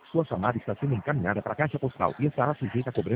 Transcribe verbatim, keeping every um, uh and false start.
Sua chamada está sendo encaminhada para a caixa postal e estará sujeita a cobrança